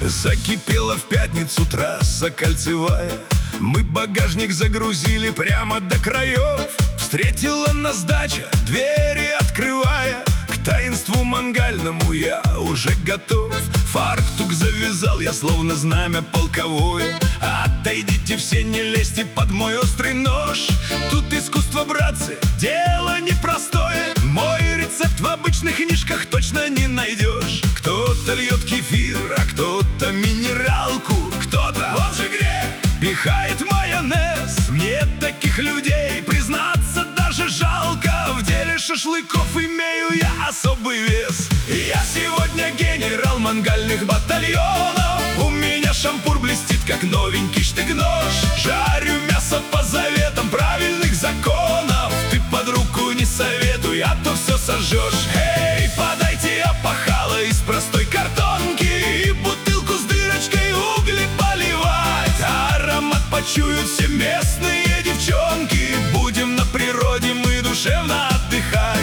Закипела в пятницу трасса кольцевая. Мы багажник загрузили прямо до краев. Встретила нас дача, двери открывая. К таинству мангальному я уже готов. Фартук завязал я, словно знамя полковое. Отойдите все, не лезьте под мой острый нож. Тут искусство, братцы, дело непростое. Мой рецепт в обычных книжках точно не найдешь. Кто-то льет кефир, а кто-то минералку. Кто-то, вот же грех, пихает майонез. Мне таких людей, признаться, даже жалко. В деле шашлыков имею я особый вес. Я сегодня генерал мангальных батальонов. У меня шампур блестит, как новенький штык-нож. Жарю мясо по заветам правильных законов. Ты под руку не советуй, а то все сожжешь. Эй, подайте опахало из простой картонки и бутылку с дырочкой угли поливать. Аромат почуют все местные девчонки. Будем на природе мы душевно отдыхать.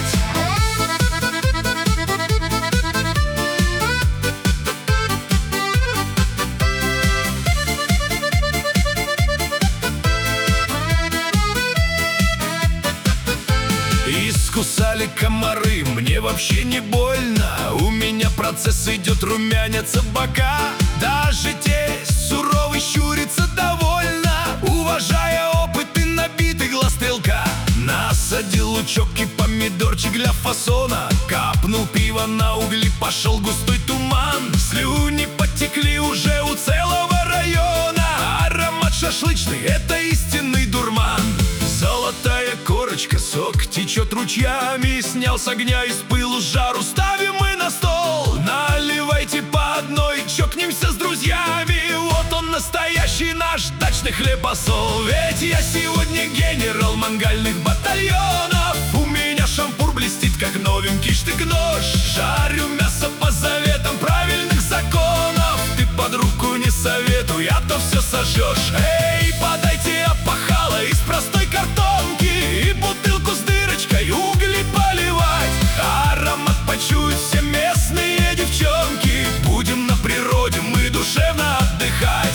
Искусали комары, мне вообще не больно. У меня процесс идет, румянятся бока. Даже тесть суровый щурится довольно, уважая опыт и набитый глаз стрелка. Насадил лучок и помидорчик для фасона. Капнул пиво на угли, пошел густой туман. Слюни потекли уже у целого района. Аромат шашлычный — это истинный дурман. Золотая корочка, сок течет ручьями. Снял с огня, из пылу жару ставим мы на стол. Наливайте по одной, чокнемся с друзьями. Вот он, настоящий наш дачный хлебосол. Ведь я сегодня генерал мангальных батальонов. У меня шампур блестит, как новенький штык-нож. Жарю мясо по заветам правильных законов. Ты под руку не советуй, а то все сожжешь. Эй, подайте опахало из простой картонки и бутылку с дырочкой угли поливать. Аромат почуют все местные девчонки. Будем на природе мы душевно отдыхать.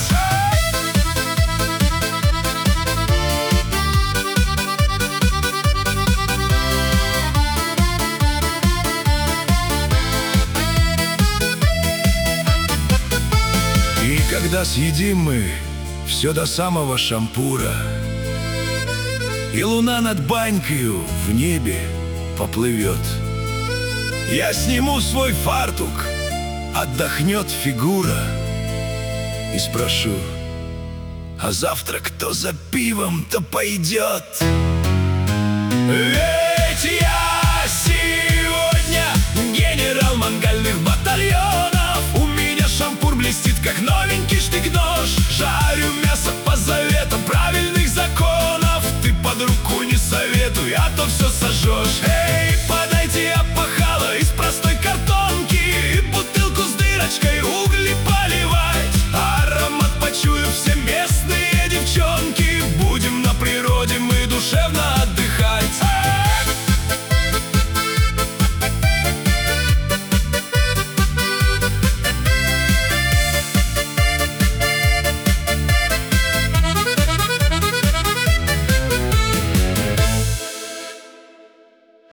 И когда съедим мы все до самого шампура, и луна над банькою в небе поплывет, я сниму свой фартук, отдохнет фигура, и спрошу: а завтра кто за пивом-то пойдет? Ведь я сегодня генерал мангальных батальонов.